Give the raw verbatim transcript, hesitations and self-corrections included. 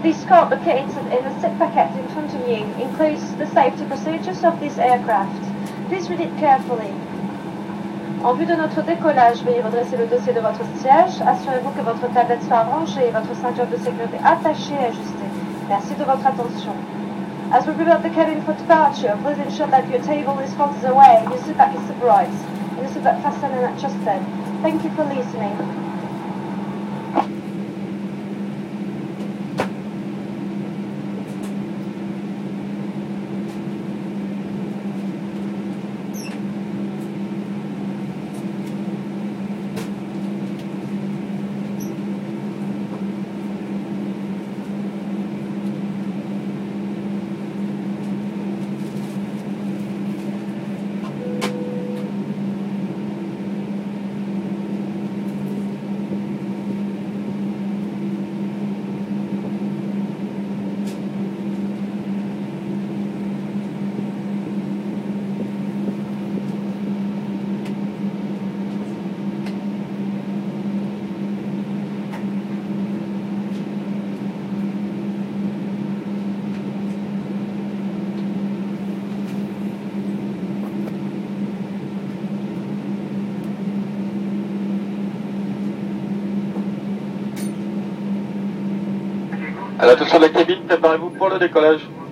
The scope located in the sit packet in front of you includes the safety procedures of this aircraft. Please read it carefully. En vue de notre décollage, veuillez redresser le dossier de votre siège. Assurez-vous que votre tablette soit rangée et votre ceinture de sécurité attachée et ajustée. Merci de votre attention. As we prepare the cabin for departure, please ensure that your table is folded away, your seatback is upright, and your seatbelt fastened and adjusted. Thank you for listening. À l'attention de la cabine, préparez-vous pour le décollage.